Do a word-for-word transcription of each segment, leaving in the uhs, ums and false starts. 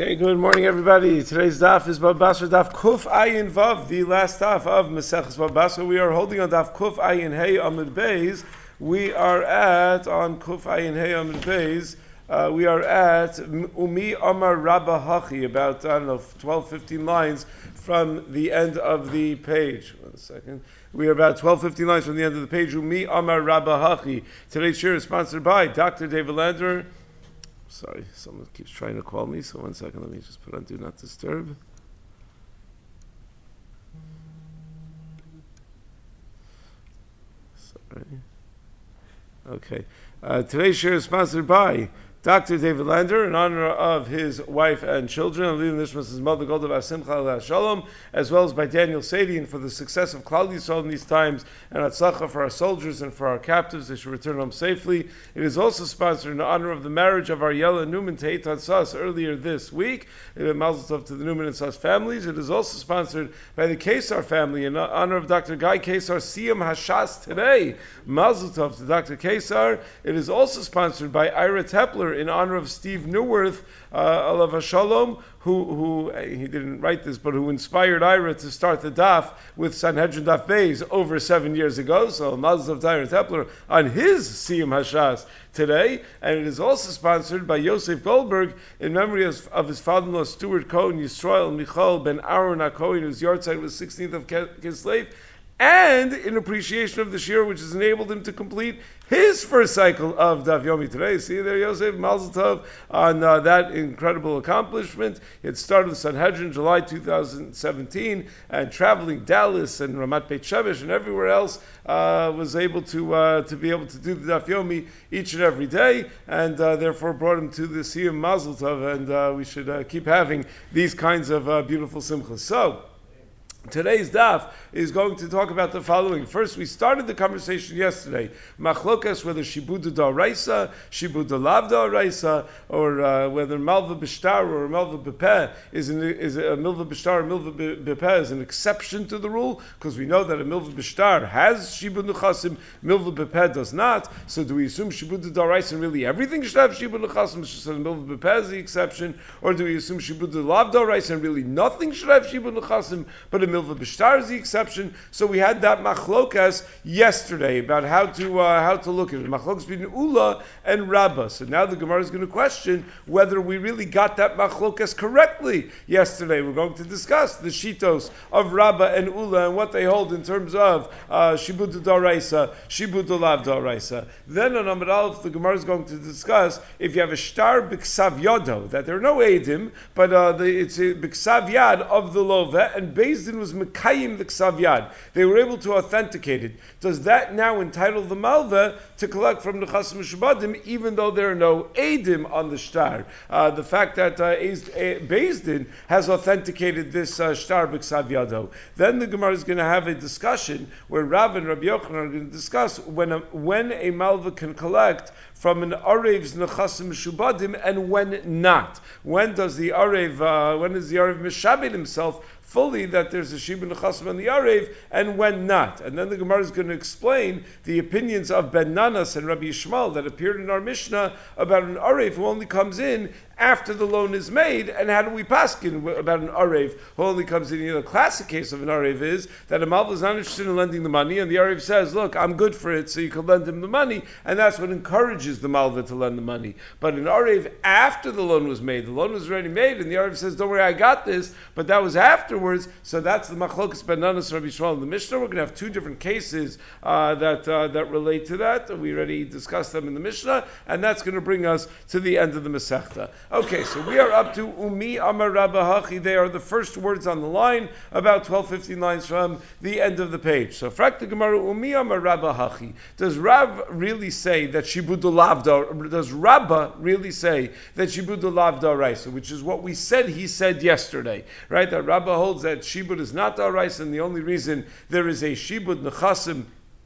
Okay, good morning, everybody. Today's daf is Bava Basra daf Kuf Ayin Vav, the last daf of Maseches Bava Basra. We are holding on daf Kuf Ayin Hey Amud Beis. We are at on Kuf Ayin Hey Amud Beis. Uh, we are at Umi Amar Rabba Hachi, about I don't know twelve, fifteen lines from the end of the page. One second. We are about twelve, fifteen lines from the end of the page. Umi Amar Rabba Hachi. Today's shir is sponsored by Doctor David Lander. Sorry, someone keeps trying to call me, so one second, let me just put on Do Not Disturb. Sorry. Okay. Uh, today's share is sponsored by Doctor David Lander, in honor of his wife and children, and leading this was his mother, Golda Basimcha Shalom, as well as by Daniel Sadian for the success of Klal Yisrael in these times, and Atzlacha for our soldiers and for our captives. They should return home safely. It is also sponsored in honor of the marriage of Ariella Newman to Eitan Sas earlier this week. Mazel tov to the Newman and Sas families. It is also sponsored by the Kesar family in honor of Doctor Guy Kesar Siyam Hashas today. Mazel tov to Doctor Kesar. It is also sponsored by Ira Tepler in honor of Steve Newworth, uh, Alav Shalom, who, who, he didn't write this, but who inspired Ira to start the daf with Sanhedrin Daf Beis over seven years ago. So, Mazel Tov to Ira Tepler on his Siyam Hashas today. And it is also sponsored by Yosef Goldberg in memory of, of his father-in-law, Stuart Cohen, Yisrael Michal ben Aaron HaKohen, whose yahrzeit was sixteenth of Kislev, and in appreciation of the shir, which has enabled him to complete his first cycle of Daf Yomi today. See there, Yosef, Mazel Tov on uh, that incredible accomplishment. It started with Sanhedrin July two thousand seventeen, and traveling Dallas and Ramat Beit Shemesh and everywhere else, uh, was able to uh, to be able to do the Daf Yomi each and every day, and uh, therefore brought him to the Siyam Mazel Tov, and uh, we should uh, keep having these kinds of uh, beautiful simchas. So, today's daf is going to talk about the following. First, we started the conversation yesterday. Machlokas, whether shibud da'oraisa, shibud lav da'oraisa, or uh, whether malva b'shtar or malva b'peh is, an, is a milva b'shtar or milva b'peh is an exception to the rule, because we know that a milva b'shtar has shibud nechasim, milva b'peh does not. So do we assume shibud da'oraisa and really everything should have shibud nechasim, so milva b'peh is the exception, or do we assume shibud lav da'oraisa and really nothing should have shibud nechasim, but a milva b'shtar is the exception? So we had that machlokas yesterday about how to uh, how to look at it. Machlokas between Ula and Rabbah. So now the Gemara is going to question whether we really got that machlokas correctly yesterday. We're going to discuss the shitos of Rabbah and Ula and what they hold in terms of uh, shibud da'oraisa, shibud lav da'oraisa. Then on Amud Aleph, the Gemara is going to discuss if you have a shtar b'ksav yodo, that there are no edim, but uh, the, it's a b'ksav yad of the lova, and Beis Din was mekayim the ksav yad. They were able to authenticate it. Does that now entitle the malva to collect from the chasim shubadim, even though there are no edim on the shtar? Uh, the fact that uh, Beis Din has authenticated this uh, shtar b'ksav yado. Then the Gemara is going to have a discussion where Rav and Rabbi Yochanan are going to discuss when a, when a malva can collect from an arev's nechasim shubadim and when not. When does the arev, uh, when does the arev mishabed himself fully that there's a shibud nechasim on the arev, and when not? And then the Gemara is going to explain the opinions of Ben Nanas and Rabbi Yishmael that appeared in our Mishnah about an arev who only comes in after the loan is made, and how do we paskin about an arev who only comes in? You know, the classic case of an arev is that a malva is not interested in lending the money, and the arev says, look, I'm good for it, so you can lend him the money, and that's what encourages the malva to lend the money. But an arev, after the loan was made, the loan was already made, and the arev says, don't worry, I got this, but that was afterwards, so that's the machlokas ben Nanas Rabbi Yishmael in the Mishnah. We're going to have two different cases uh, that uh, that relate to that. We already discussed them in the Mishnah, and that's going to bring us to the end of the Masechta. Okay, so we are up to Umi Amar Rabba Hachi. They are the first words on the line, about twelve, fifteen lines from the end of the page. So, Frak the Gemara, Umi Amar Rabba Hachi. Does Rav really say that Shibud Lav Da, does Rabba really say that Shibud Lav Da'oraisa, which is what we said he said yesterday, right? That Rabba holds that Shibud is not Da'oraisa, and the only reason there is a Shibud Nechasim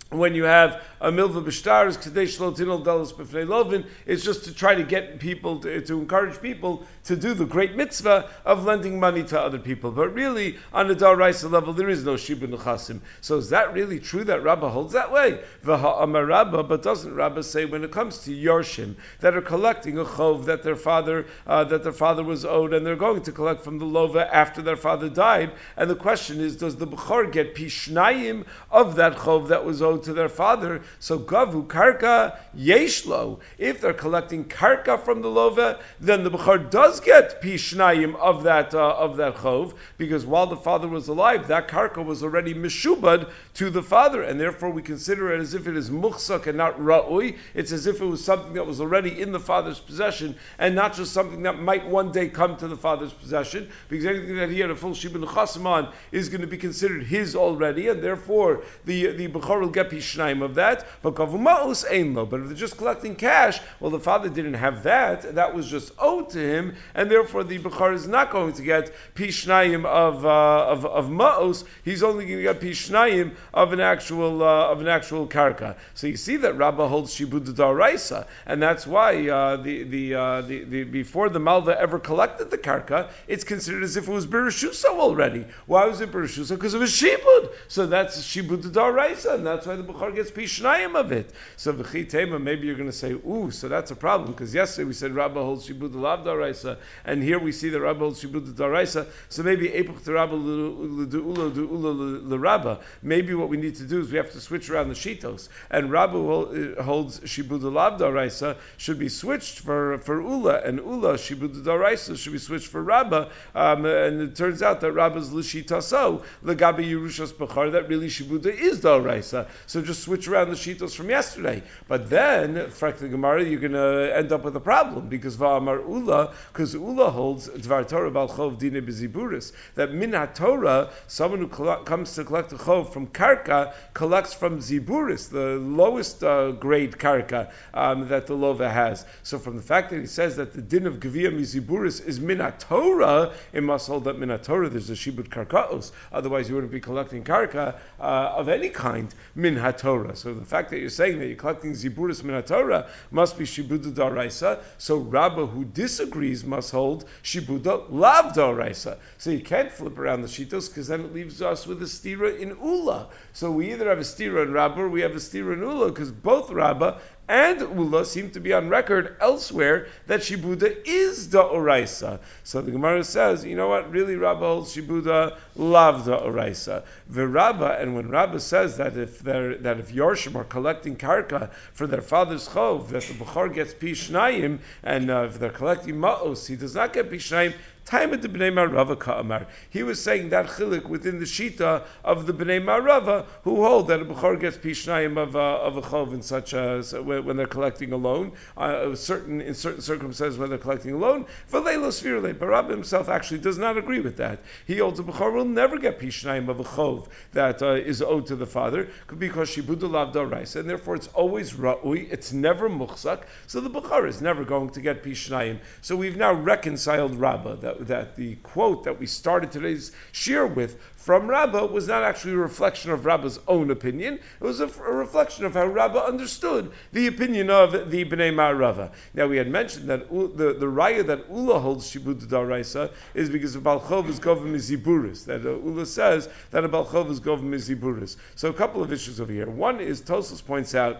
when you have a milva b'shtaris, kadesh lo tinol dalos b'fnei lovin, it's just to try to get people, to, to encourage people to do the great mitzvah of lending money to other people. But really, on the daraisa level, there is no shibud nechasim. So is that really true that Rabbah holds that way? V'ha'amar Rabbah, but doesn't Rabbah say when it comes to Yorshim that are collecting a chov that their father uh, that their father was owed, and they're going to collect from the lova after their father died? And the question is, does the b'chor get pishnayim of that chov that was owed to their father? So gavu karka yeshlo. If they're collecting karka from the lova, then the b'chor does get pishnayim of that uh, of that chov, because while the father was alive, that karka was already mishubad to the father, and therefore we consider it as if it is muchsak and not ra'ui. It's as if it was something that was already in the father's possession, and not just something that might one day come to the father's possession, because anything that he had a full shibud nechasim on is going to be considered his already, and therefore the the b'chor will get pishnayim of that. But kavuma'us ein lo. But if they're just collecting cash, well, the father didn't have that; that was just owed to him, and therefore the b'chor is not going to get pishnayim of uh, of of ma'os. He's only going to get pishnayim of an actual uh, of an actual karka. So you see that Rabbah holds shibud daraisa, and that's why uh, the the, uh, the the before the malva ever collected the karka, it's considered as if it was berushusa already. Why was it berushusa? Because it was shibud. So that's shibud daraisa, and that's why the b'chor gets pishnayim of it. So v'chi tema, maybe you're going to say, ooh, so that's a problem, because yesterday we said Rabbah holds shibud lav daraisa, and here we see that Rabbah holds shibud daraisa. So maybe epuch to Rabbah l'du'ula du'ula l'Rabbah. Maybe what we need to do is we have to switch around the shitos, and Rabbah holds shibud lav daraisa should be switched for for ula, and ula shibud daraisa should be switched for Rabbah. Um, and it turns out that Rabbah's l'shitaso legabe Yerushas b'char, that really shibuda is daraisa. So just switch around the shitos from yesterday. But then, frankly, Gemara, you're going to end up with a problem, because va'amar ula, because ula holds dvar Torah bal chov dine beziburis, that min haTorah, someone who coll- comes to collect a chov from karka collects from ziburis, the lowest uh, grade karka um, that the lova has. So from the fact that he says that the din of gevia miziburis is min haTorah, it must hold that min haTorah there's a shibud karkaos. Otherwise, you wouldn't be collecting karka uh, of any kind min haTorah. So the fact that you're saying that you're collecting ziburis min haTorah must be shibuda daraisa. So Rabbah, who disagrees, must hold shibuda lav daraisa. So you can't flip around the shitos, because then it leaves us with a stira in ula. So we either have a stira in Rabbah or we have a stira in ula, because both Rabbah and ula seem to be on record elsewhere that shibuda is da'oraisa. So the Gemara says, you know what, really Rabbah holds shibuda lav da'oraisa. V'Rabbah, and when Rabbah says that if they're, that if Yorshim are collecting karka for their father's chov, that the b'chor gets pishnayim, and uh, if they're collecting ma'os, he does not get pishnayim. Time of the Bnei Marava Ka'amar. He was saying that chilik within the shita of the Bnei Marava, who hold that a b'chor gets pishnayim of uh, of a chov in such a, so when they're collecting a loan, uh, certain in certain circumstances when they're collecting a loan. V'leilo svirle, but Rabbah himself actually does not agree with that. He holds a b'chor will never get pishnayim of a chov that uh, is owed to the father, because shibuda lav daraisa, and therefore it's always ra'ui. It's never muchzak. So the b'chor is never going to get pishnayim. So we've now reconciled Rabbah that. that the quote that we started today's shir with from Rabbah was not actually a reflection of Rabbah's own opinion. It was a, a reflection of how Rabbah understood the opinion of the Bnei Ma'arava. Now we had mentioned that u, the, the raya that Ula holds shibud daraisa is because of Balchov is govim miziburis. That uh, Ula says that a Balchov is govim miziburis. So a couple of issues over here. One is Tosfos points out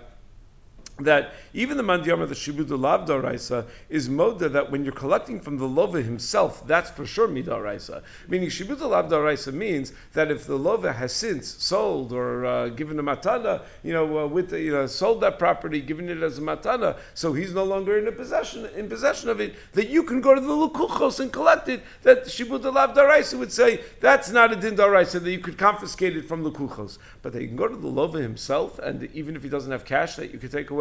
that even the mandiyama, the shibud lav daraisa, is moda that when you're collecting from the lova himself, that's for sure midaraisa. Meaning shibud lav daraisa means that if the lova has since sold or uh, given a matana, you know, uh, with the, you know, sold that property, given it as a matana, so he's no longer in a possession in possession of it, that you can go to the lukuchos and collect it. That shibud lav daraisa would say that's not a din daraisa, that you could confiscate it from lukuchos, but that you can go to the lova himself, and even if he doesn't have cash, that you could take away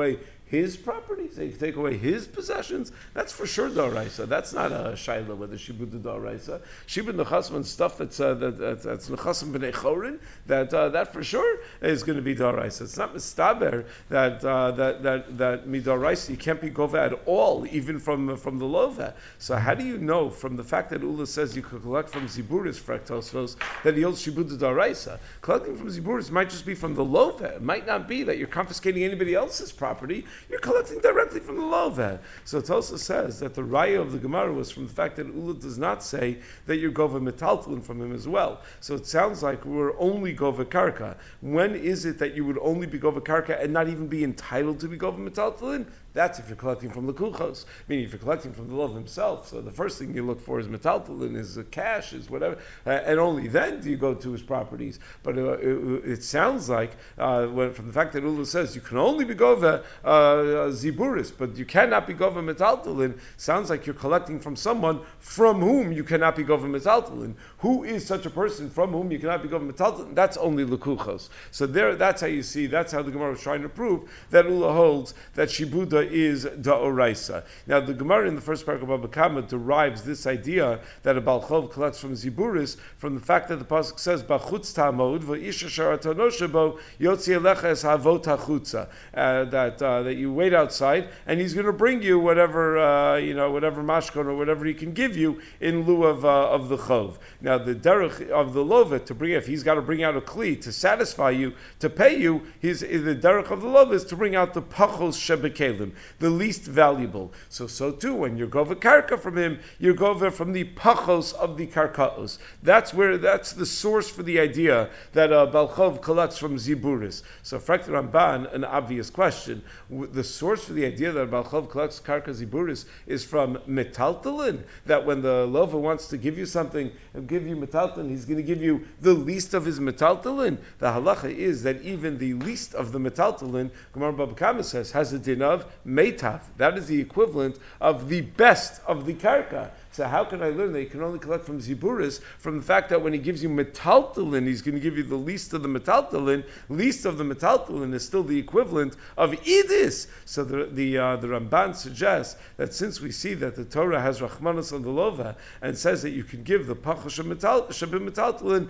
his property, so you can take away his possessions. That's for sure d'oraisa. That's not a shaila whether shibud the d'oraisa. Shibud nechasim and stuff that's uh, that, that, that's nechasim b'nei chorin. That uh, that for sure is going to be d'oraisa. It's not mistaber that uh, that that that midoraisa you can't be gova at all, even from from the lova. So how do you know from the fact that Ula says you could collect from ziburis fraktosos that he holds shibud d'oraisa? Collecting from ziburis might just be from the lova. It might not be that you're confiscating anybody else's property. You're collecting directly from the lova. So Tosa says that the raya of the Gemara was from the fact that Ula does not say that you're gova metaltalin from him as well. So it sounds like we're only gova karka. When is it that you would only be gova karka and not even be entitled to be gova metaltalin? That's if you're collecting from the kuchos, meaning if you're collecting from the love himself. So the first thing you look for is metaltalin, is cash, is whatever, uh, and only then do you go to his properties. But uh, it, it sounds like uh, when, from the fact that Ula says you can only be gova uh, ziburis, but you cannot be gova metaltalin, sounds like you're collecting from someone from whom you cannot be gova metaltalin. Who is such a person from whom you cannot be gova metaltalin? That's only lekuchos. So there, that's how you see. That's how the Gemara was trying to prove that Ula holds that shibuda is da'oraisa. Now the Gemara in the first paragraph of Baba Kama derives this idea that a Balchov collects from Ziburis from the fact that the pasuk says Bachutz Tamod v'isha sharatonoshebo yotzi elecha es havot hachutza, that uh, that you wait outside and he's going to bring you whatever uh, you know whatever mashkon or whatever he can give you in lieu of uh, of the chov. Now the derech of the lovet to bring if he's got to bring out a kli to satisfy you to pay you, his the derech of the lovet is to bring out the pachos shebekelim, the least valuable. So, so too, when you're gova karka from him, you're gova from the pachos of the karkaos. That's where, that's the source for the idea that uh, Balchov collects from Ziburis. So, Frakta Ramban, an obvious question. The source for the idea that Balchov collects karka Ziburis is from metaltalin, that when the lova wants to give you something and give you metaltalin, he's going to give you the least of his metaltalin. The halacha is that even the least of the metaltalin, Gemara Baba Kama says, has a din of meitav. That is the equivalent of the best of the karka. So how can I learn that you can only collect from Ziburis from the fact that when he gives you metaltalin, he's going to give you the least of the metaltalin. Least of the metaltalin is still the equivalent of idis. So the the, uh, the Ramban suggests that since we see that the Torah has rachmanas on the lova and says that you can give the pachash metaltalin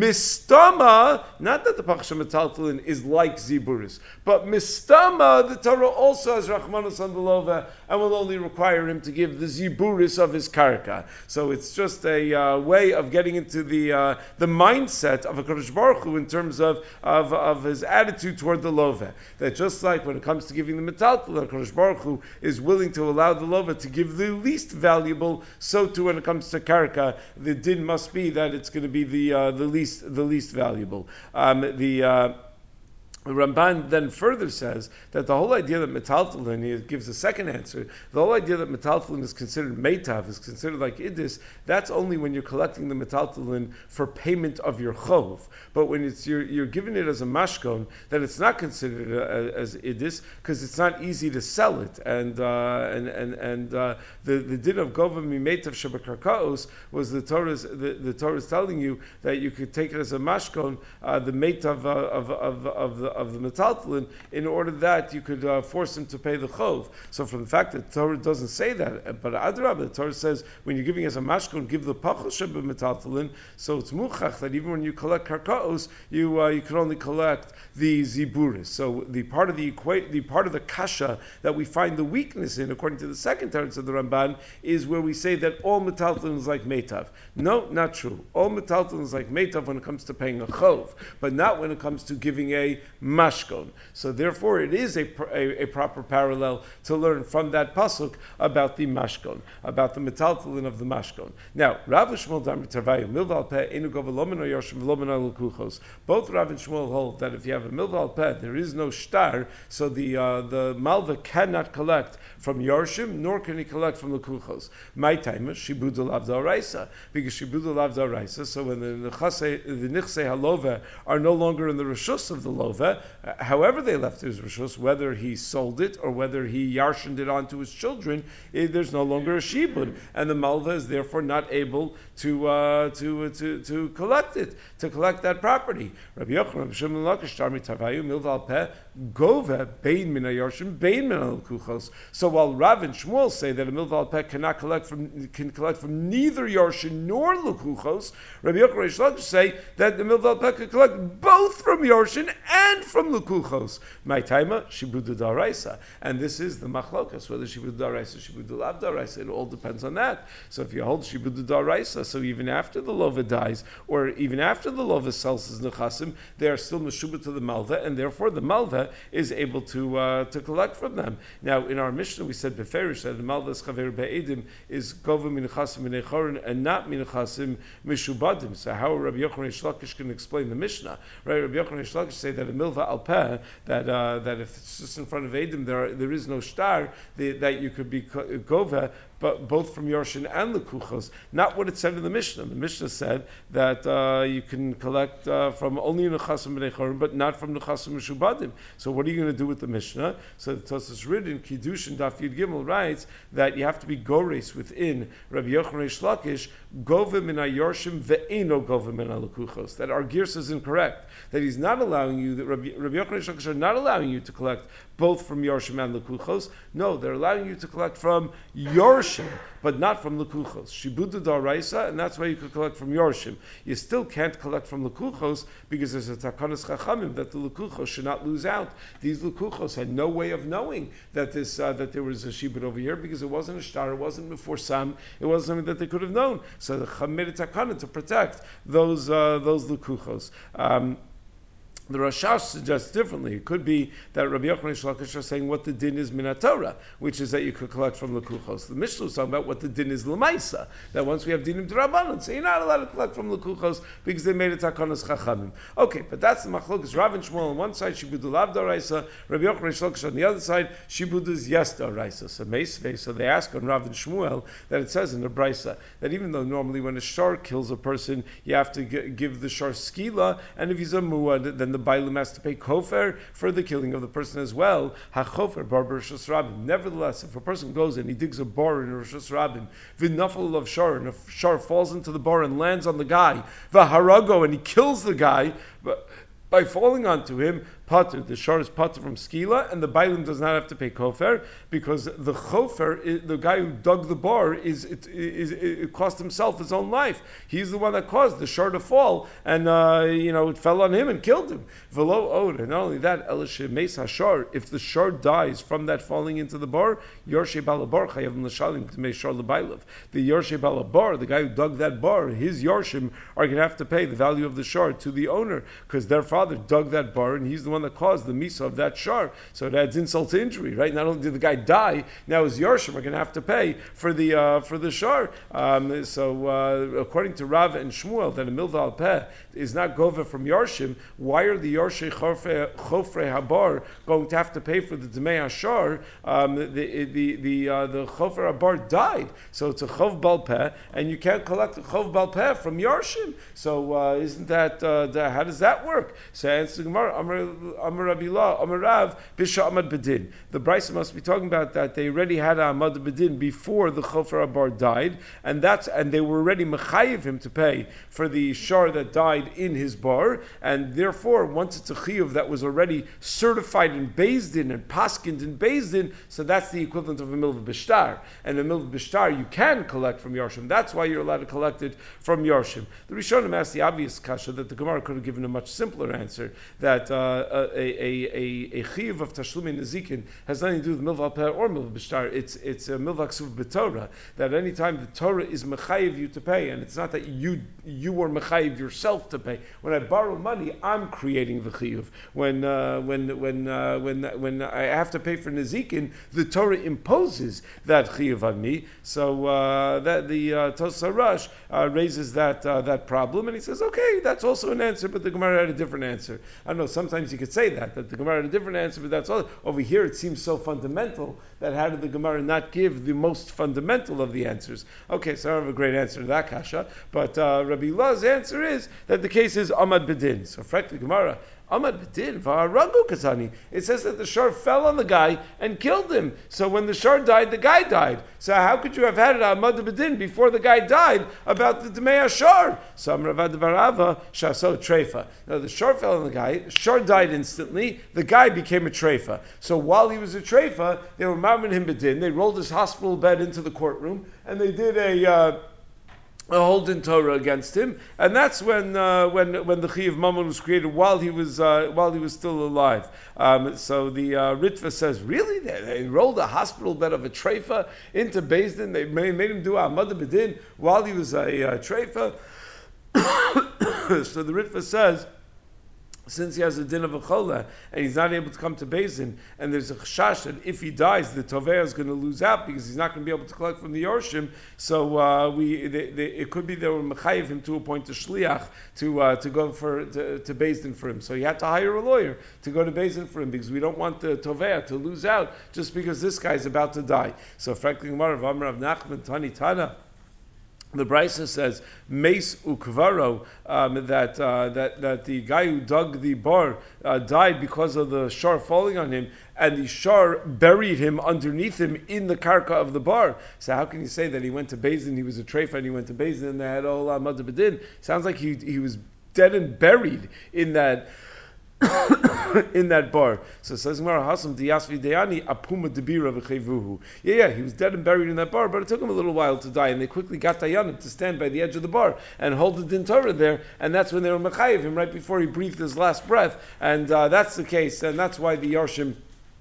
mistama, not that the pachash metaltalin is like Ziburis, but mistama, the Torah also has rachmanas on the lova and will only require him to give the Ziburis of his karka. So it's just a uh, way of getting into the uh, the mindset of a Kadosh Baruch Hu in terms of, of of his attitude toward the lova. That just like when it comes to giving the metaltal, Kadosh Baruch Hu is willing to allow the lova to give the least valuable. So too, when it comes to karka, the din must be that it's going to be the uh, the least the least valuable. Um, the uh, The Ramban then further says that the whole idea that metaltalin, he gives a second answer, the whole idea that metaltalin is considered meitav, is considered like idis, that's only when you're collecting the metaltalin for payment of your chov. But when it's you're, you're giving it as a mashkon, then it's not considered a, as idis, because it's not easy to sell it. And uh, and and, and uh, the, the din of gova mimeitav shebekarkaos was the Torah's, the, the Torah's telling you that you could take it as a mashkon, uh, the meitav uh, of, of, of the of the metaltalin, in order that you could uh, force him to pay the chov. So from the fact that the Torah doesn't say that, but Adrab, the Torah says when you're giving as a mashkon, give the pachos sheba metaltalin. So it's muchach that even when you collect karkaos, you uh, you can only collect the ziburis. So the part of the equa- the part of the kasha that we find the weakness in, according to the second teretz of the Ramban, is where we say that all metaltalin is like meitav. No, not true. All metaltalin is like meitav when it comes to paying a chov, but not when it comes to giving a mashkon. So therefore, it is a, a, a proper parallel to learn from that pasuk about the mashkon, about the metaltalin of the mashkon. Now, Rav and Shmuel Damar Tarvayu milval peh enu gova lomino yoshim v'lomino lukuchos. Both Rav and Shmuel hold that if you have a milval peh, there is no shtar, so the uh, the malva cannot collect from Yarshim, nor can he collect from the Kuchos. My time is Shibud Lav Daraisa, because Shibud Lav Daraisa, so when the Nichse Halova are no longer in the Rishus of the Lova, uh, however they left his Rishus, whether he sold it or whether he Yarshined it onto his children, it, there's no longer a Shibud, and the Malva is therefore not able to uh, to, uh, to to collect it, to collect that property. Rabbi Yochanan Shimon Lakish Tarmi Tavayu Milval Peh Gova bein min hayorshim bein min halukuchos. So while Rav and Shmuel say that a milva al peh cannot collect from can collect from neither yorshin nor lukuchos, Rabbi Yochanan Reish Lakish say that the milva al peh can collect both from yorshin and from lukuchos. My taima shibudu daraisa, and this is the machlokas whether shibudu daraisa shibudu lav daraisa. It all depends on that. So if you hold shibudu daraisa, so even after the lova dies, or even after the lova sells his nechasim, they are still meshubah to the malva, and therefore the malva is able to uh, to collect from them. Now, in our Mishnah, we said beferish that the malva's chaver be'edim is gova minachasim minechorin and not minachasim mishubadim. So how Rabbi Yochanan Reish Lakish can explain the Mishnah? Right? Rabbi Yochanan Reish Lakish say that a milva al peh, that uh, that if it's just in front of edim, there are, there is no star, the, that you could be gova, but both from Yorshin and Lekuchos. Not what it said in the Mishnah. The Mishnah said that uh, you can collect uh, from only Nechasim B'nei Chorim, but not from Nechasim Mishubadim. So what are you going to do with the Mishnah? So the Tosas written, Kiddush and Daf Yud Gimel writes that you have to be gores within Rabbi Yochanan Reish Lakish, Gova min ha-Yorshim ve'eno Gova min ha-Lekuchos. That our Girs is incorrect. That he's not allowing you, that Rabbi, Rabbi Yochanan Reish Lakish are not allowing you to collect both from Yorshim and Lekuchos. No, they're allowing you to collect from Yorshim, but not from Lekuchos. Shibudu daraisa, and that's why you could collect from Yorshim. You still can't collect from Lekuchos because there's a takanas chachamim that the Lekuchos should not lose out. These Lekuchos had no way of knowing that this uh, that there was a shibud over here because it wasn't a shtar, it wasn't before Sam, it wasn't something that they could have known. So the chacham made a takana to protect those uh, those Lekuchos. Um, The Rashash suggests differently. It could be that Rabbi Yochanan Reish Lakish are saying what the din is minatora, which is that you could collect from Lekuchos. The Mishnah is talking about what the din is l'maisa, that once we have dinim d'Rabbanan, so you're not allowed to collect from Lekuchos because they made a takanas chachamim. Okay, but that's the machlokas. Rav and Shmuel on one side, shibudu lav d'oraisa. Rabbi Yochanan Reish Lakish on the other side, shibudu is yes d'oraisa. So meisvei, so they ask on Rav and Shmuel that it says in the brisa that even though normally when a shar kills a person, you have to g- give the shar skila, and if he's a muad, then the Bailim has to pay kofer for the killing of the person as well. Ha-chofer bar b'Rosh Rabbim. Nevertheless, if a person goes and he digs a bar in Rosh Rabbim, v'nafal of shar, and a shar falls into the bar and lands on the guy, v'harago, and he kills the guy, but by falling onto him, pater, the shar is pater from skila, and the bailim does not have to pay kofer because the chofer, the guy who dug the bar, is it, is it cost himself his own life. He's the one that caused the shar to fall, and uh, you know it fell on him and killed him. Velo od, and not only that, elishe meis hashar. If the shar dies from that falling into the bar, yorshe balabar chayav l'shalim to meis shar lebailav. The yorshe balabar, the guy who dug that bar, his yorshim are going to have to pay the value of the shar to the owner because their father dug that bar, and he's the one that caused the misa of that shar. So it adds insult to injury, right? Not only did the guy die, now his yorshim are going to have to pay for the uh, for the shar. Um, so uh, according to Rav and Shmuel, that a milva al peh is not gova from yorshim. Why are the yorshei chofrei habar going to have to pay for the demei hashar? Um, the the the uh, the chofrei habar died, so it's a chov bal peh, and you can't collect a chov bal peh from yorshim. So uh, isn't that uh, the, how does that work? So answer the Gemara, Amar Rabilah, Amar Rav, Bisha Amad Bedin. The Brisa must be talking about that they already had a Amad Bedin before the Chofer Abar died, and that's and they were already mechayiv him to pay for the shar that died in his bar, and therefore once it's a chiyuv that was already certified in Beis Din and paskind in Beis Din, so that's the equivalent of a milv b'shtar. And a milv b'shtar you can collect from Yarshim. That's why you're allowed to collect it from Yarshim. The Rishonim asked the obvious kasha that the Gemara could have given a much simpler answer, that uh, a a a chiyuv of tashlumi nezikin has nothing to do with milv al peh or milv b'shtar. It's it's a milv aksuv b'torah, that any time the Torah is mechayiv you to pay, and it's not that you you were mechayiv yourself to pay. When I borrow money, I'm creating the chiyuv. When uh, when when uh, when when I have to pay for nezikin, the Torah imposes that chiyuv on me. So uh, that the uh, Tosar Rush uh, raises that uh, that problem, and he says, okay, that's also an answer, but the Gemara had a different answer. I don't know. Sometimes you could say that that the Gemara had a different answer, but that's all. Over here, it seems so fundamental that how did the Gemara not give the most fundamental of the answers? Okay, so I don't have a great answer to that kasha, but uh, Rabbi Lah's answer is that the case is Amad Bedin. So, frankly, Gemara, Amad B'din v'haragu katani. It says that the shar fell on the guy and killed him. So when the shar died, the guy died. So how could you have had it Amad B'din before the guy died about the Dmei Shar? So Amravad Varava Shaso Treifa. Now the shar fell on the guy, shar died instantly, the guy became a treifa. So while he was a treifa, they were marming him B'din, they rolled his hospital bed into the courtroom, and they did a uh, a holding Torah against him, and that's when uh, when when the Chi of Mammon was created while he was uh, while he was still alive. Um, so the uh, Ritva says, really, they, they rolled a hospital bed of a treifa into Beis Din. They made, made him do Amad B'din while he was a uh, treifa. So the Ritva says, since he has a din of a chola and he's not able to come to Beis Din, and there's a chashash that if he dies, the tovea is going to lose out because he's not going to be able to collect from the yorshim. So uh, we, they, they, it could be they were mechayiv him to appoint a shliach to uh, to go for to, to Beis Din for him. So he had to hire a lawyer to go to Beis Din for him because we don't want the tovea to lose out just because this guy's about to die. So frankly, Gemara of Amar of Nachman Tani Tana. The Brisa says Meis Ukvaro, um, that uh, that that the guy who dug the bar uh, died because of the shar falling on him, and the shar buried him underneath him in the karka of the bar. So how can you say that he went to Beis Din, he was a treifa, and he went to Beis Din and they had all Amad B'din? Sounds like he he was dead and buried in that. in that bar. So it says Gemara Hasam Diyasvi Deyani Apuma Debira V'Chevuhu. Yeah, yeah, he was dead and buried in that bar, but it took him a little while to die, and they quickly got Dayanim to stand by the edge of the bar and hold the Din Torah there, and that's when they were Mechayiv him right before he breathed his last breath, and uh, that's the case, and that's why the Yarshim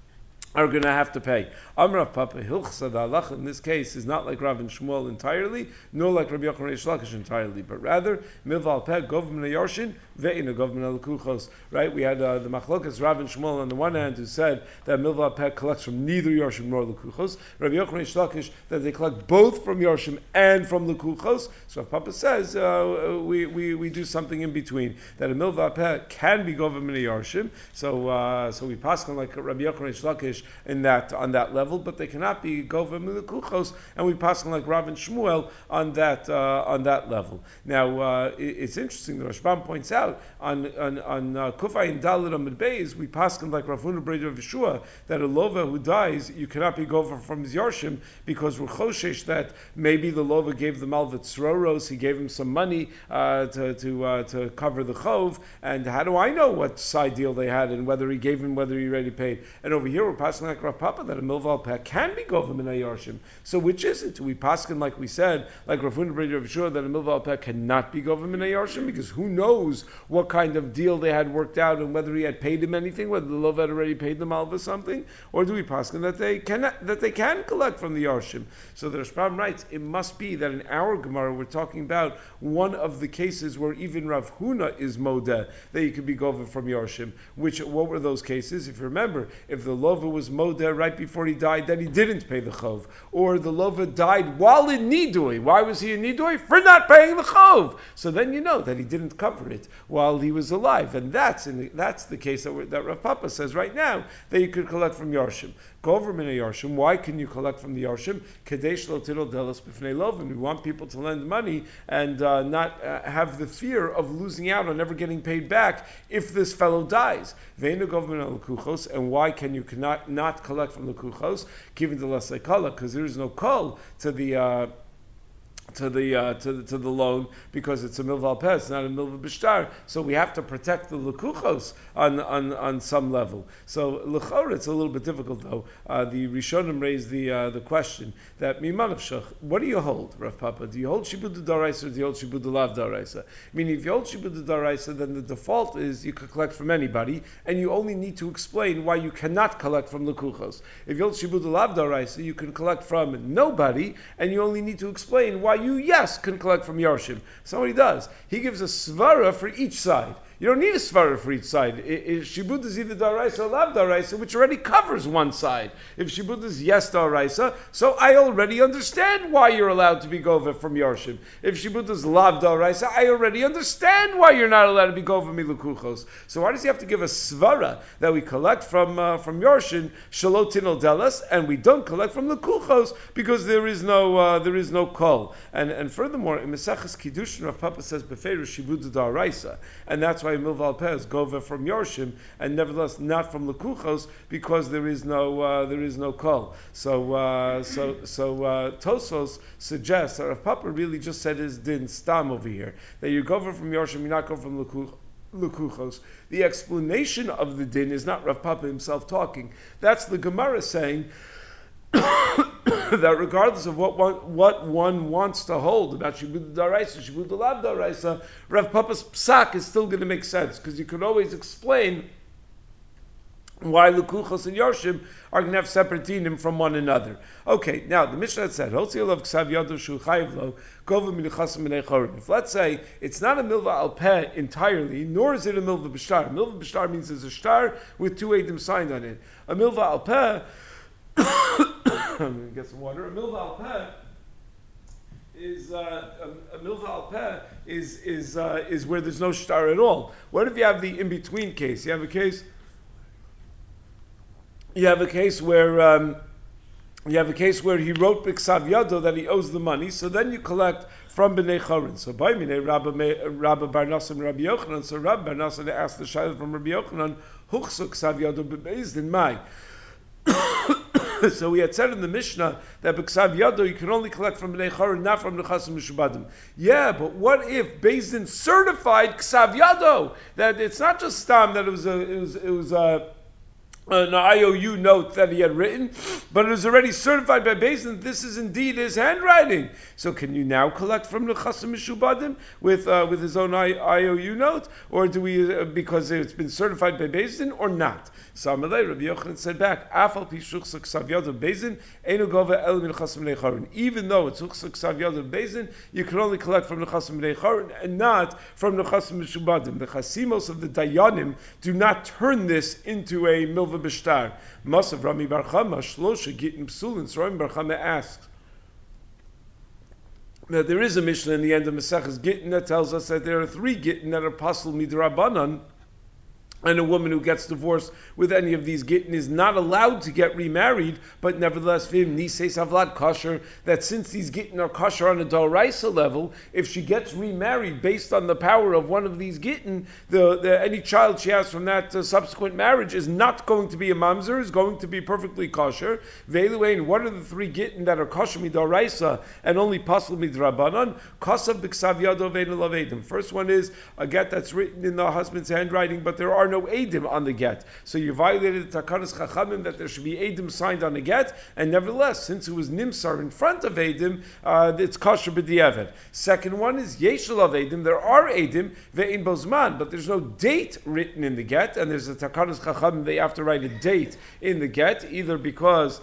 are going to have to pay. Amrav Papa Hilchsa, the halacha in this case is not like Rav and Shmuel entirely, nor like Rabbi Yochanan Reish Lakish entirely, but rather Milval Peh Govim Yarshin Ve'ina Govim Lakuchos. Right? We had uh, the Machlokas Rav and Shmuel on the one hand who said that Milval Peh collects from neither Yarshin nor Lakuchos. Rabbi Yochanan Reish Lakish that they collect both from Yarshim and from Lakuchos. So if Papa says uh, we, we we do something in between, that a Milval Peh can be Govim Yarshim. So uh, so we pass on like Rabbi Yochanan Reish Lakish in that on that level, but they cannot be Gova Milikuchos, and we pass on like Rav and Shmuel on that uh, on that level. Now uh, it, it's interesting. The Rashbam points out on on, on uh, Kufay and Dalit Amid Beis, we pass on like Rav Huna Breder of Yeshua that a lova who dies, you cannot be Gova from his Yarshim because we're choshesh that maybe the lova gave the Malvat Sroros, he gave him some money uh, to to uh, to cover the chov, and how do I know what side deal they had and whether he gave him, whether he already paid? And over here we're passing like Rav Papa that a Milval Peh can be Govim in a Yarshim. So which is it? We paskin like we said, like Rav Huna Breder of Yeshua, that a Milval Peh cannot be Govim in a Yarshim because who knows what kind of deal they had worked out and whether he had paid him anything, whether the Lov had already paid the Malva something, or do we paskin that they cannot, that they can collect from the Yarshim? So the Rashbam writes, it must be that in our Gemara we're talking about one of the cases where even Rav Huna is Modeh, that he could be Govim from Yarshim. Which, what were those cases? If you remember, if the Lova was Modeh right before he died, then he didn't pay the chov, or the lova died while in nidui. Why was he in nidui? For not paying the chov. So then you know that he didn't cover it while he was alive, and that's in the, that's the case that, that Rav Papa says right now that you could collect from Yarshim. Government of Yarshim. Why can you collect from the Yarshim? Kadesh lo tidol delos b'fnei lovin. We want people to lend money and uh, not uh, have the fear of losing out on never getting paid back if this fellow dies. Ve'enu government of lukuchos. And why can you cannot not collect from lukuchos? Given the lasei kala, because there is no call to the. Uh, to the uh, to the to the loan because it's a milval peh, it's not a milval bishtar. So we have to protect the lekuchos on on on some level. So lechora, it's a little bit difficult though. Uh, the Rishonim raised the uh, the question that mimanavshach, what do you hold, Rav Papa? Do you hold shibud daraisa or do you hold shibud lav daraisa? Meaning, if you hold shibud daraisa, then the default is you could collect from anybody, and you only need to explain why you cannot collect from lekuchos. If you hold shibud lav daraisa, you can collect from nobody, and you only need to explain why you, yes, can collect from Yarshim. So what he does, he gives a svara for each side. You don't need a svara for each side. If shibud is either daraisa or lav daraisa, which already covers one side. If shibud is yes daraisa, so I already understand why you're allowed to be gova from Yarshim. If shibud is lav daraisa, I already understand why you're not allowed to be gova milukuchos. So why does he have to give a svara that we collect from uh, from Yarshim shalotin al delas, and we don't collect from the kuchos because there is no uh, there is no kol. And and furthermore, in Mesachas Kiddushin, Rav Papa says befeiru shibud daraisa, and that's why why Milva al Peh is Gova from Yorshim, and nevertheless not from Lekuchos, because there is no uh, there is no Kol. So uh, so so uh, Tosos suggests that Rav Papa really just said his din stam over here, that you Gova from Yorshim, you not go from Lekuchos. Lekuchos. The explanation of the din is not Rav Papa himself talking. That's the Gemara saying that regardless of what one, what one wants to hold about Shibud Daraisa, Shibud Lav Daraisa, Rav Papa's psak is still going to make sense, because you could always explain why Lekuchos and Yorshim are going to have separate dinim from one another. Okay, now the Mishnah said, if let's say it's not a milva al peh entirely, nor is it a milva b'shtar. Milva b'shtar means there's a shtar with two edim signed on it. A milva al peh, I'm going to get some water. A milva al peh is uh, a, a milva al peh is is uh, is where there's no shtar at all. What if you have the in between case? You have a case. You have a case where um, you have a case where he wrote b'ksav yado that he owes the money, so then you collect from Bnei Chorin. So by Minei Rabbi Bar Nasan Rabbi Yochanan, so Rabbi Bar Nasan asked the shayla from Rabbi Yochanan, Huchsu ksav yado b'beis din mai. So we had said in the Mishnah that b'ksav yado you can only collect from Bnei Chorin, not from Nechasim Mishubadim. Yeah, but what if Beis Din certified ksav yado, that it's not just stam, that it was a it was it was a an I O U note that he had written, but it was already certified by Beis Din. This is indeed his handwriting. So can you now collect from the Chasim Mishubadim with uh, with his own I O U note, or do we uh, because it's been certified by Beis Din or not? So Amalei Rabbi Yochanan said back, Afal pi shuchsa ksav yad of Beis Din einu gova el min Chasim Bnei Chorin. Even though it's shuchsa ksav yad of Beis Din, you can only collect from the Chasim Bnei Chorin and not from the Chasim Mishubadim. The Chasimos of the Dayanim do not turn this into a milva b'shtar. Masav Rami Bar Chama Shlosha Gittin Psulin. So Rami Bar Chama asks that there is a Mishnah in the end of Maseches Gittin that tells us that there are three Gittin that are pasul midrabanan, and a woman who gets divorced with any of these gittin is not allowed to get remarried, but nevertheless, vim nisei savlat kosher, that since these gittin are kosher on a doraisa level, if she gets remarried based on the power of one of these gittin, the, the any child she has from that uh, subsequent marriage is not going to be a mamzer, is going to be perfectly kosher. Veiluain, what are the three gittin that are kosher midoraisa and only pasul midrabanan? Kosav b'ksav yado ve'enu lavedim. First one is a get that's written in the husband's handwriting, but there are no edim on the get. So you violated the takanas chachamim that there should be edim signed on the get, and nevertheless, since it was nimsar in front of edim, uh, it's kosher b'diavad. Second one is yeshel of edim. There are edim ve'in bozman, but there's no date written in the get, and there's a takanas chachamim they have to write a date in the get, either because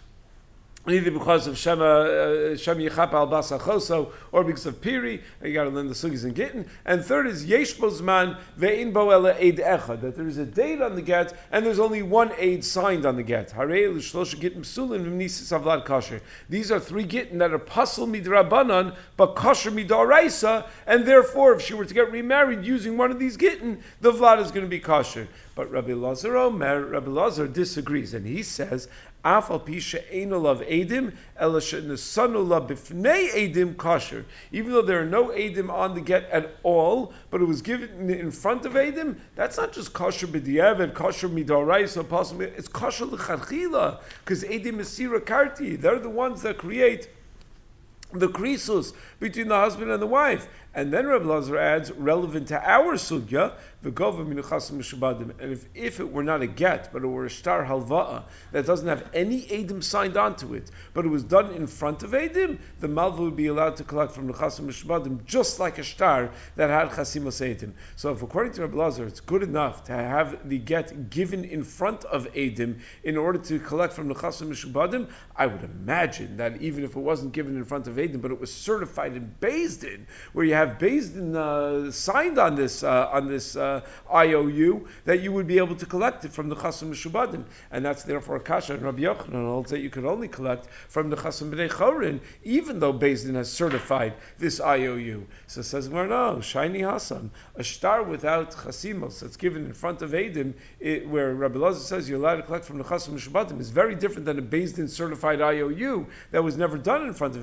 either because of Shema uh, Shem Yichap al Basachoso, or because of Piri, you got to learn the sugis and gittin. And third is Yesh Bozman ve'in bo ela eid echad, that there is a date on the get and there's only one aid signed on the get. Harei l'shlosha gittin psulin v'mnisis avlad kosher. These are three gittin that are pasul midrabanan but kosher midaraisa, and therefore, if she were to get remarried using one of these gittin, the vlad is going to be kosher. But Rabbi Lazar Omer, Rabbi Lazar disagrees, and he says, Afal pisha einolav edim, elasha nesanula bifnei edim kosher. Even though there are no edim on the get at all, but it was given in front of edim, that's not just kosher b'diavad, kosher midoraisa, possibly it's kosher l'chadchila, because edim is sira karti. They're the ones that create the krisus between the husband and the wife. And then Rabbi Lazar adds, relevant to our sugya, v'gova min chasim mishubadim. And if, if it were not a get, but it were a shtar halva'a that doesn't have any edim signed onto it, but it was done in front of edim, the malva would be allowed to collect from the chasim mishubadim, just like a shtar that had chasimos edim. So if according to Rabbi Lazar, it's good enough to have the get given in front of edim in order to collect from the chasim mishubadim, I would imagine that even if it wasn't given in front of edim, but it was certified in Beis Din, where you have Beis Din uh, signed on this uh, on this uh, I O U, that you would be able to collect it from the Chasim Mishubadim, and that's therefore Kasha and Rabbi Yochanan holds that you could only collect from the Chasim B'nei Chorin, even though Beis Din has certified this I O U. So it says, well, no, Shiny Hassan, a shtar without Chasimos that's given in front of Eidim, it, where Rabbi Lazar says you're allowed to collect from the Chasim Mishubadim, is very different than a Beis Din certified I O U that was never done in front of Eidim.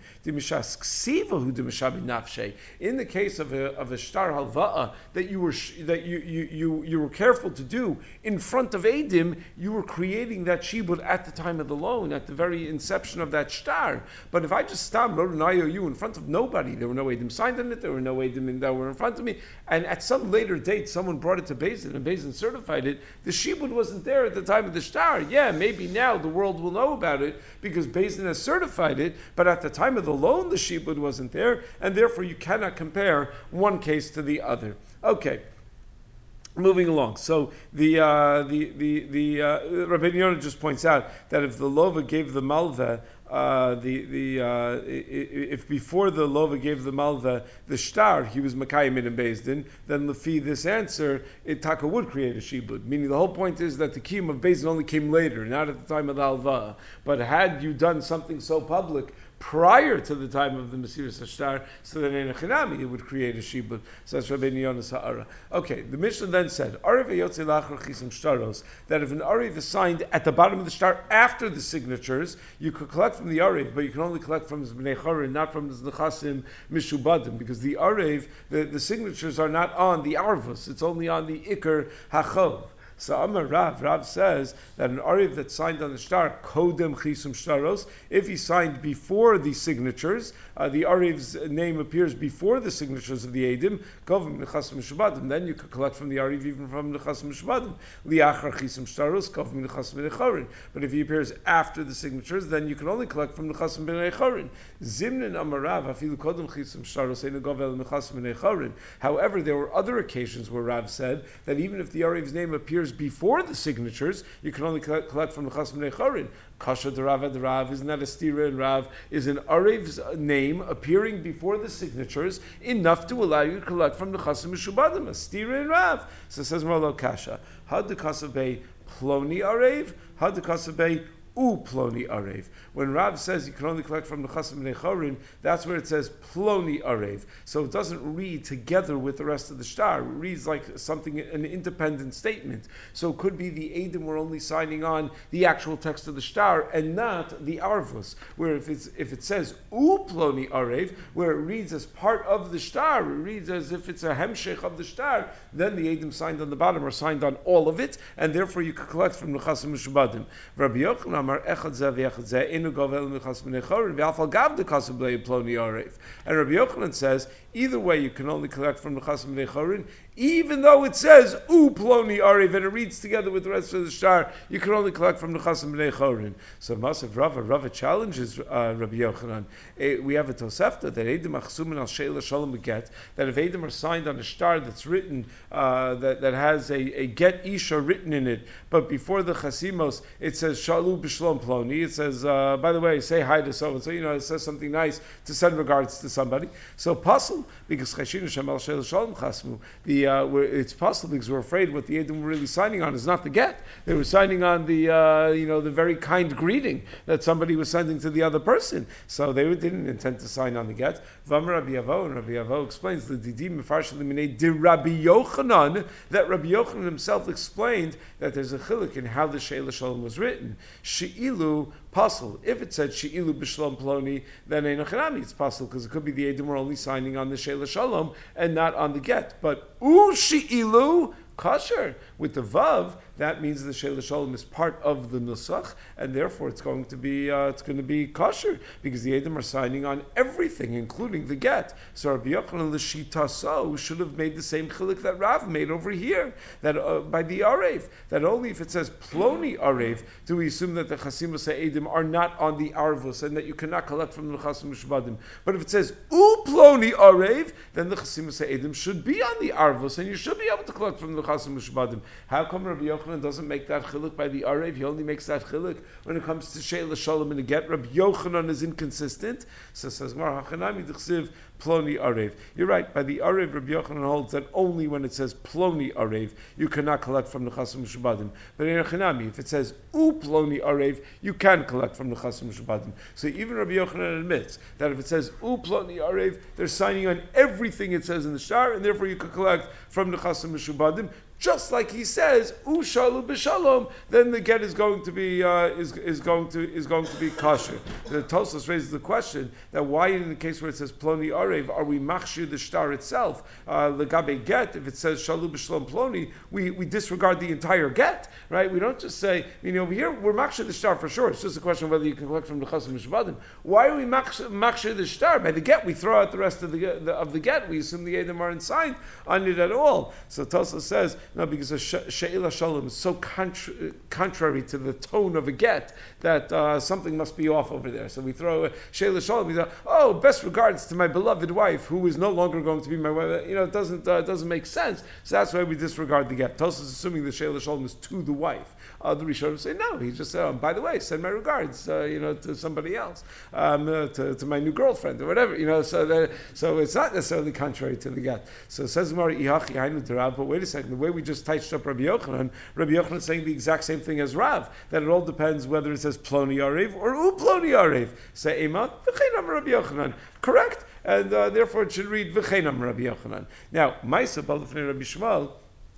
In the case of a of a shtar halva'a that you were that you, you you you were careful to do in front of Eidim, you were creating that shibud at the time of the loan, at the very inception of that shtar. But if I just stop wrote an I O U in front of nobody, there were no Eidim signed on it, there were no Eidim that were in front of me, and at some later date someone brought it to Beis Din and Beis Din certified it, the shibud wasn't there at the time of the shtar. Yeah, maybe now the world will know about it because Beis Din has certified it, but at the time of the loan the shibud wasn't there, and therefore you cannot compare one case to the other. Okay. Moving along, so the uh, the the the uh, Rabbi Yonah just points out that if the lova gave the malva, uh, the the uh, if before the lova gave the malva the shtar, he was makayim in Beis Din, then lefi this answer, it taka would create a shibud. Meaning the whole point is that the kiyum of Beis Din only came later, not at the time of the halva. But had you done something so public prior to the time of the Mesiras Hashtar, so that in a Chinami it would create a shibud. So that's Rabbi Yonah Sa'ara. Okay, the Mishnah then said, Ariv Yotze Lachar Chisim Shtaros, that if an Ariv is signed at the bottom of the shtar after the signatures, you could collect from the Ariv, but you can only collect from his Bnei Chorin, not from his Nechasim Mishubadim, because the Ariv, the, the signatures are not on the Arvus, it's only on the Iker HaChov. So Amar Rav, Rav says that an Ariv that signed on the shtar, Kodem Chisum Shtaros, if he signed before the signatures, uh, the Ariv's name appears before the signatures of the Eidim, Kovim Nechasim Mishubadim, then you could collect from the Ariv even from Nechasim Mishubadim. Liachar Chisum Shtaros, Kovim Nechasim Nechorin. But if he appears after the signatures, then you can only collect from Nechasim Nechorin. Zimnin Amar Rav, Afilu Kodem Chisum Shtaros, Einu Govel Nechasim Nechorin. However, there were other occasions where Rav said that even if the Ariv's name appears before the signatures, you can only collect from the Chasm Nechorin. Kasha the Rav the Rav, isn't that a stira in Rav? Is an Ariv's name appearing before the signatures enough to allow you to collect from the Chasm Mishubadim? A stira in Rav. So it says Marlo Kasha. Had the Kasabay Ploni Ariv? Had the Kasabay U Ploni Arev. When Rav says you can only collect from the Chasim Nechorin, that's where it says Ploni Arev. So it doesn't read together with the rest of the shtar. It reads like something, an independent statement. So it could be the Eidim were only signing on the actual text of the shtar and not the Arvus. Where if it's if it says U Ploni Arev, where it reads as part of the shtar, it reads as if it's a hemshech of the shtar, then the Eidim signed on the bottom are signed on all of it, and therefore you could collect from the Chasim Mishubadim. Rabbi Yochanan and Rabbi Yochanan says, either way you can only collect from the Chasim Nechorin, even though it says U Ploni Ariv and it reads together with the rest of the shtar, you can only collect from the Chasim Nechorin. So Masav Rava, Rava challenges uh, Rabbi Yochanan. Uh, we have a Tosefta that Eidim Achsumin al Sheila Shalom Get, that if Eidim are signed on a shtar that's written, uh, that, that has a, a Get Isha written in it, but before the Chasimos it says Shalu B'Shlom Ploni, it says, uh, by the way, say hi to so and so, you know, it says something nice to send regards to somebody. So Pasul, because Chashinu Shemal Sheila Shalom Chasmu, the Uh, where it's possible because we're afraid what the Eidim were really signing on is not the get. They were signing on the, uh, you know, the very kind greeting that somebody was sending to the other person. So they didn't intend to sign on the get. V'amar Rabbi Yavo, and Rabbi Yavo explains the Didim Mefarshel Minei Di Rabbi Yochanan, that Rabbi Yochanan himself explained that there's a chiluk in how the Sheila Shalom was written. She'ilu Pasul. If it said She'ilu B'Shlom Ploni, then Ein Achanami, it's Pasul, because it could be the Eidim were only signing on the Sheila Shalom and not on the get. But U She'ilu Kasher, with the Vav, that means the Sheila Shalom is part of the Nusach, and therefore it's going to be uh, it's going to be kosher because the Eidim are signing on everything, including the get. So Rabbi Yochanan l'shitaso should have made the same chiluk that Rav made over here, that uh, by the Arev, that only if it says Ploni Arev do we assume that the Chasimos Eidim are not on the Arvus and that you cannot collect from the Chasim Shvadim. But if it says U Ploni Arev, then the Chasimos Eidim should be on the Arvus and you should be able to collect from the Chasim Shvadim. How come Rabbi Yochanan doesn't make that chiluk by the Arev? He only makes that chiluk when it comes to Sheila Shalom and a get. Rabbi Yochanan is inconsistent. So says Mar Hachanami D'chsiv Ploni Arev. You're right. By the Arev, Rabbi Yochanan holds that only when it says Ploni Arev you cannot collect from the Chasim Shubadim. But in Hachanami, if it says U Ploni Arev, you can collect from the Chasim Shubadim. So even Rabbi Yochanan admits that if it says U Ploni Arev, they're signing on everything it says in the shtar, and therefore you can collect from the Chasim Shubadim. just like he says, Ushalu b'shalom, then the get is going to be uh, is is going to is going to be kosher. The Tosfos raises the question that why in the case where it says ploni arev are we machshir the shtar itself uh, legabe get, if it says shalu b'shalom ploni, we, we disregard the entire get, right? We don't just say, you know, over here we're machshir the shtar for sure. It's just a question of whether you can collect from the chasim mishvadim. Why are we machshir the shtar? By the get we throw out the rest of the, the of the get. We assume the edom aren't signed on it at all. So Tosfos says no, because a she'ila shalom is so contra- contrary to the tone of a get that uh, something must be off over there. So we throw a she'ila shalom. We say, oh, best regards to my beloved wife, who is no longer going to be my wife. You know, it doesn't uh, doesn't make sense. So that's why we disregard the get. Tosfos is assuming the she'ila shalom is to the wife. Uh, the Rishonim say no. He just said, oh, by the way, send my regards, uh, you know, to somebody else, um, uh, to, to my new girlfriend or whatever. You know, so that, so it's not necessarily contrary to the get. So it says Gemara, Ihachi Hainu Derav. But wait a second, the way we just touched up Rabbi Yochanan, Rabbi Yochanan is saying the exact same thing as Rav. That it all depends whether it says Ploni Arev or U Ploni Arev. Say Ema V'cheinam Rabbi Yochanan. Correct, and uh, therefore it should read V'cheinam Rabbi Yochanan. Now, Ma'aseh Balafnei Rabbi Shmuel.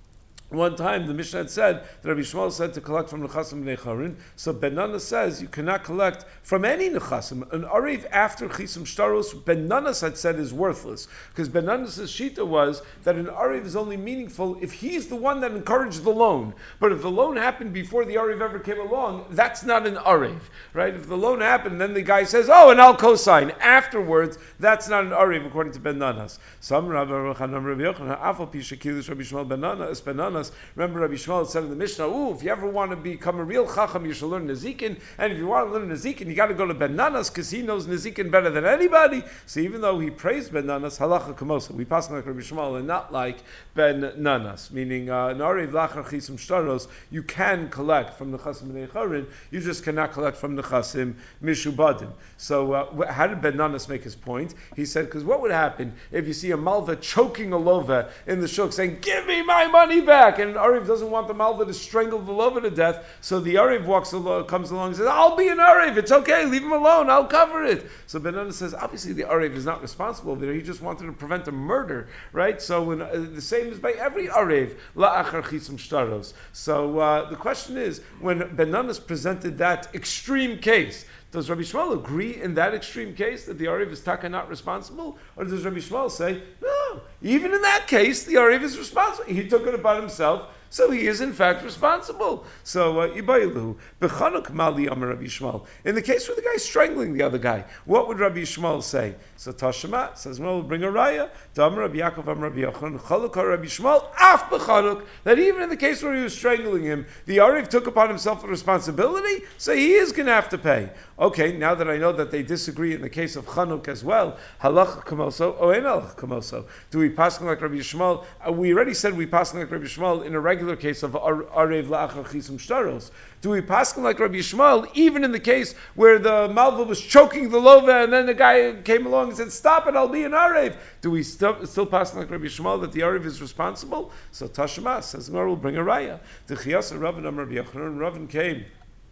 One time the Mishnah had said that Rabbi Shmuel said to collect from Nechasim Bnei Charin. So Ben Nana says you cannot collect from any Nechasim. An Arev after Chisim Shtaros, Ben Nanas had said is worthless. Because Ben Nanas' Shita was that an Arev is only meaningful if he's the one that encouraged the loan. But if the loan happened before the Arev ever came along, that's not an Arev. Right? If the loan happened, then the guy says, oh, and I'll co-sign. Afterwards, that's not an Arev according to Ben Nanas. Some Rabbi Yochanan, Rabbi Yochanan, Afal Pi Shekilish Rabbi Shmuel Ben Nanas, Ben Nanas. Remember Rabbi Shmuel said in the Mishnah, ooh, if you ever want to become a real chacham, you should learn Nezikin. And if you want to learn Nezikin, you got to go to Ben Nanas because he knows Nezikin better than anybody. So even though he praised Ben Nanas, halacha kamosa, we pass like Rabbi Shmuel and not like Ben Nanas, meaning uh, Nari Vlachar Chisim Shtaros, you can collect from the Chasim Bnei Charin, you just cannot collect from the Chasim Mishubadim. So uh, how did Ben Nanas make his point? He said, because what would happen if you see a malva choking a lova in the shuk saying, give me my money back? And an Arev doesn't want the malva to strangle the lova to death, so the Arev walks along, comes along and says, I'll be an Arev, it's okay, leave him alone, I'll cover it. So Ben Nanas says, obviously the Arev is not responsible there, he just wanted to prevent a murder, right? So when, uh, the same is by every Arev, la'achar chisim shtaros. So uh, the question is, when Ben Nanas presented that extreme case, does Rabbi Shmuel agree in that extreme case that the Arev is taka not responsible? Or does Rabbi Shmuel say, no, even in that case, the Arev is responsible. He took it upon himself, so he is in fact responsible. So, Ibaylu, Bechanuk Mali Amar Rabbi Shmuel. In the case where the guy is strangling the other guy, what would Rabbi Shmuel say? So Tashema says, well, we'll bring a raya. Amar Rabbi Yaakov Amar Rabbi Yochanan, Chaluk Rabbi Shmuel, Af Bechanuk, that even in the case where he was strangling him, the Arev took upon himself the responsibility, so he is going to have to pay. Okay, now that I know that they disagree in the case of Chanuk as well, Halach Kamoso, or Ein Halach Kamoso. Do we pass like Rabbi Shmuel? Uh, we already said we pass like Rabbi Shmuel in a regular case of Arev La'achar Chisim Shtaros. Do we pass like Rabbi Shmuel even in the case where the Malva was choking the Lova and then the guy came along and said, stop it, I'll be an Arev? Do we still, still pass like Rabbi Shmuel that the Arev is responsible? So Tashma says, no, we'll bring a raya. The Chiyasa Ravin Amar Rabbi Yochanan, Ravin came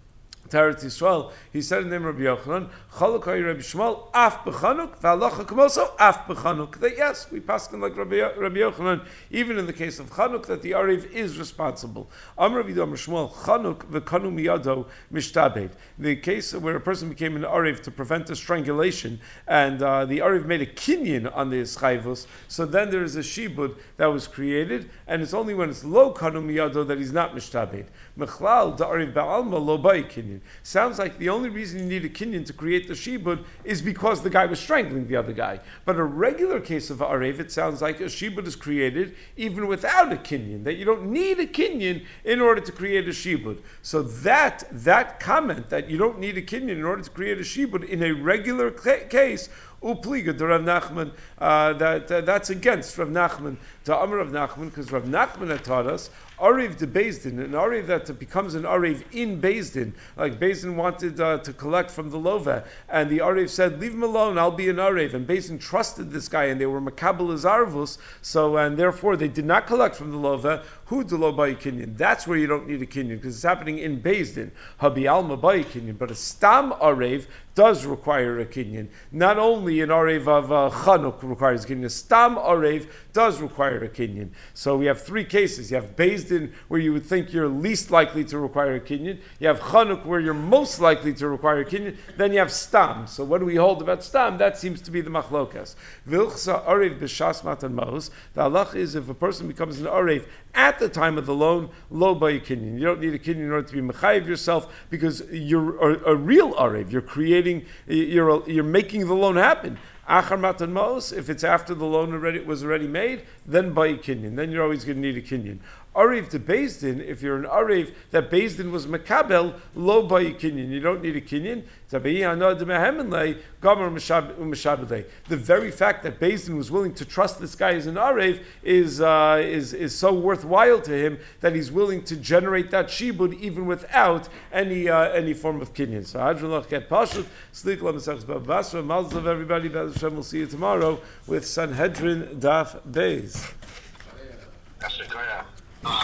Teretz Yisrael, he said in the name of Rabbi Yochanan, Chalukay Rabbi Shmuel, Af Bechanuk, V'alacha Kamoso, Af Bechanuk. That yes, we pass him like Rabbi, Rabbi Yochanan, even in the case of Chanuk, that the Arev is responsible. Am Rabbi Amar Shmuel, Chanuk v'kanu miyado mishtabed. The case where a person became an Arev to prevent a strangulation, and uh, the Arev made a kinyan on the Eschayvus, so then there is a shibud that was created, and it's only when it's lo kanu miyado that he's not mishtabed. Mechlal, the Arev ba'alma lo bai kinyan. Sounds like the only reason you need a kinyan to create the shibud is because the guy was strangling the other guy. But a regular case of arev, it sounds like a shibud is created even without a kinyan, that you don't need a kinyan in order to create a shibud. So that that comment that you don't need a kinyan in order to create a shibud in a regular case, Upliga to Rav Nachman, uh, that uh, that's against Rav Nachman to Amar Rav Nachman, because Rav Nachman had taught us Arev de Bezdin, an Arev that becomes an Arev in Bezdin, like Bezdin wanted uh, to collect from the Lova, and the Arev said, leave him alone, I'll be an Arev, and Bezdin trusted this guy, and they were Makabel Azarvus, so, and therefore they did not collect from the Lova. Hu delo bayi kinyan. That's where you don't need a kinyan because it's happening in Beis Din. Habi alma bayi kinyan, but a stam arev does require a kinyan. Not only an arev of uh, chanuk requires a kinyan, a stam arev does require a kinyan. So we have three cases. You have Beis Din where you would think you're least likely to require a kinyan. You have chanuk where you're most likely to require a kinyan. Then you have stam. So what do we hold about stam? That seems to be the machlokas. Vilchsa arev b'shas matan maos. The halach is if a person becomes an arev at the time of the loan, lo bayi kinyan. You don't need a kinyan in order to be mechayiv yourself because you're a, a real arev. You're creating, you're you're making the loan happen. Achar matan maos, if it's after the loan already was already made, then bayi kinyan. Then you're always going to need a kinyan. Arev to Beis Din, if you're an Arev that Beis Din was Makabel, lo bayi kinyan. You don't need a kinyan. The very fact that Beis Din was willing to trust this guy as an Arev is, uh, is, is so worthwhile to him that he's willing to generate that shibud even without any uh, any form of kinyan. So Hadrulach get Pashut, Slik La Mesachs Bavasra, Malzav everybody, B'ez Hashem, we'll see you tomorrow with Sanhedrin Daf Beis.